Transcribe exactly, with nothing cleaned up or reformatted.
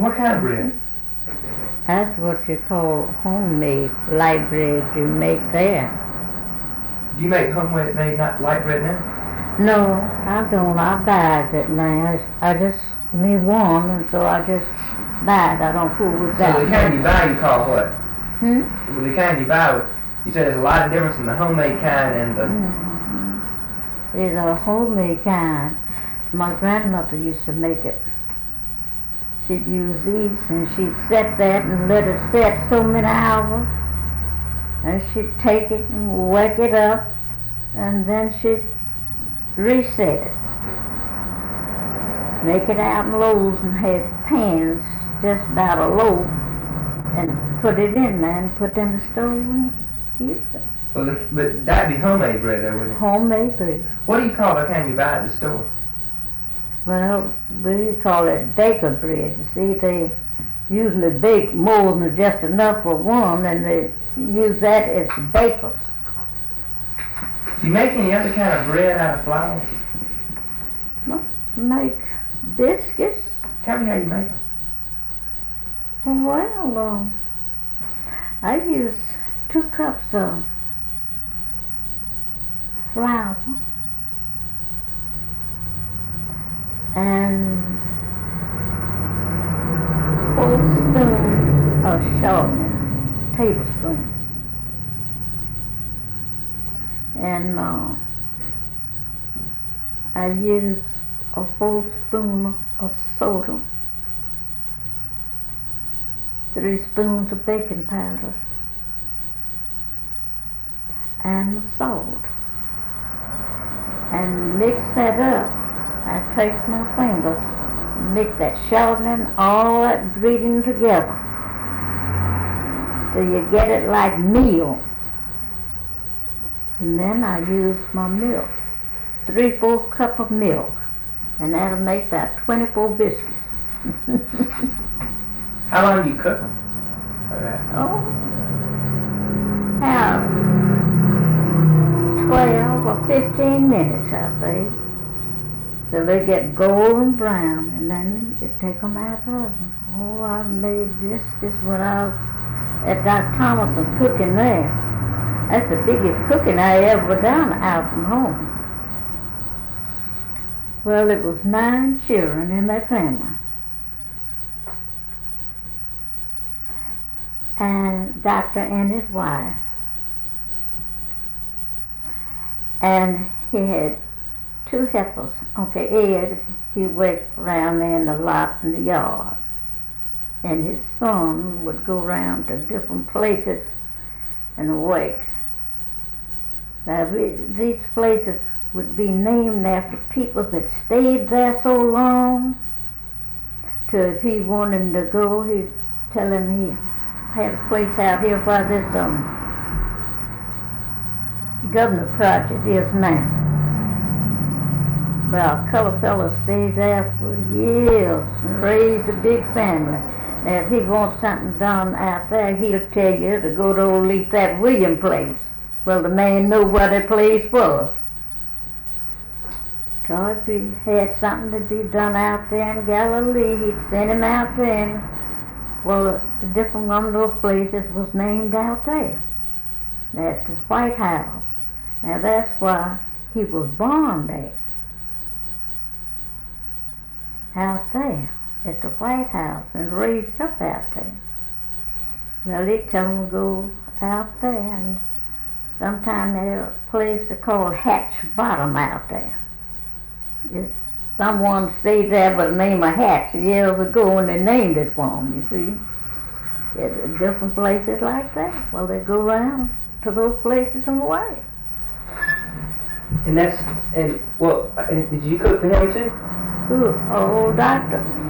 What kind of bread? That's what you call homemade light bread you make there. Do you make homemade not light bread now? No, I don't. I buy it now. I just me one, and so I just buy it. I don't fool with that. So the kind you buy, you call what? Hmm? Well, the kind you buy, you said there's a lot of difference in the homemade kind and the... Mm-hmm. There's a homemade kind. My grandmother used to make it. She'd use these, and she'd set that and let it set so many hours, and she'd take it and wake it up, and then she'd reset it. Make it out in loaves and had pans just about a loaf, and put it in there and put it in the stove and use it. Well, the, but that'd be homemade bread, though, wouldn't it? Homemade bread. What do you call the kind you buy at the store? Well, we call it baker bread. You see, they usually bake more than just enough for one, and they use that as bakers. Do you make any other kind of bread out of flour? Well, make biscuits. Tell me how you make them. Well, um, I use two cups of flour and four spoons of shortening, tablespoon, and uh, I use a full spoon of soda, three spoons of baking powder, and salt, and mix that up. I take my fingers, mix that shortening, all that ingredient together, till you get it like meal. And then I use my milk, three-fourths cup of milk, and that'll make about twenty-four biscuits. How long do you cook them? For that? Oh, about twelve or fifteen minutes, I think. So they get golden brown, and then you take them out of the oven. Oh, I made biscuits when I was at Doctor Thomason's cooking there. That's the biggest cooking I ever done out from home. Well, it was nine children in their family. And doctor and his wife. And he had two heifers. Okay, Ed, he worked around there in the lot in the yard. And his son would go around to different places and work. Now, we, these places would be named after people that stayed there so long. So if he wanted him to go, he'd tell him he had a place out here where this um, governor project is now. Well, a colored fellow stayed there for years and raised a big family. Now, if he wants something done out there, he'll tell you to go to old Lethat William place. Well, the man knew what that place was. So if he had something to be done out there in Galilee, he'd send him out there. And, well, a different one of those places was named out there. That's the White House. Now, that's why he was born there. Out there at the White House and raised up out there. Well, they tell him to go out there, and sometimes there's a place they call Hatch Bottom out there. It's someone stayed there by the name of Hatch years ago, and they named it for him, you see. It's different places like that. Well, they go around to those places and away. And that's, and, well, and did you cook for him too? Who? Oh, old doctor.